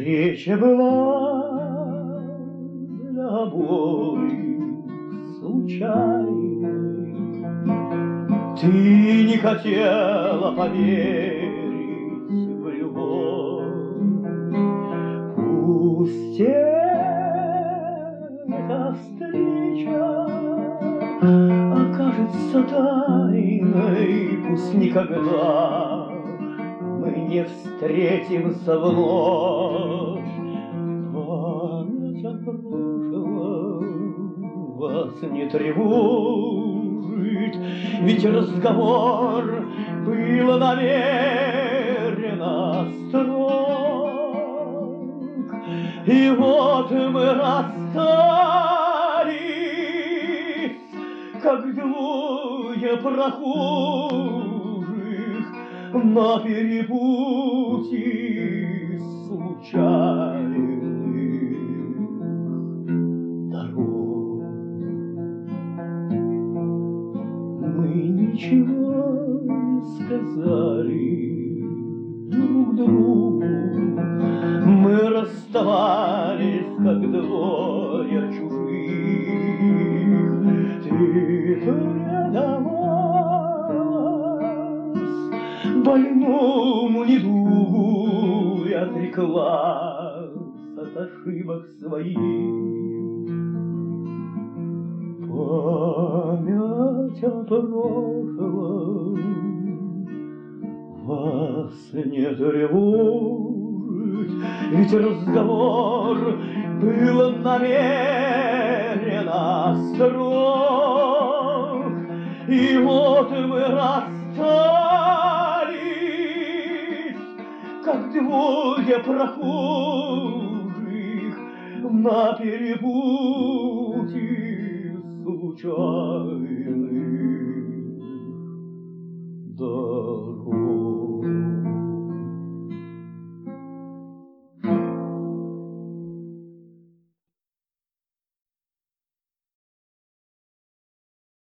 Встреча была для обоих случайной. Ты не хотела поверить в любовь. Пусть эта встреча окажется тайной, пусть никогда мы не встретимся вновь. Память о прошлом вас не тревожит, ведь разговор был намеренно строг. И вот мы расстались, как двое прохожих на перепутье случайных дорог. Мы ничего не сказали друг другу, мы расставались, как двое чужих. Ты предалась больному недугу и отреклась от ошибок своих. Память о прошлом вас не тревожит, ведь разговор был намеренно строг. И вот мы расстались, как двое прохожих на перепутье случайных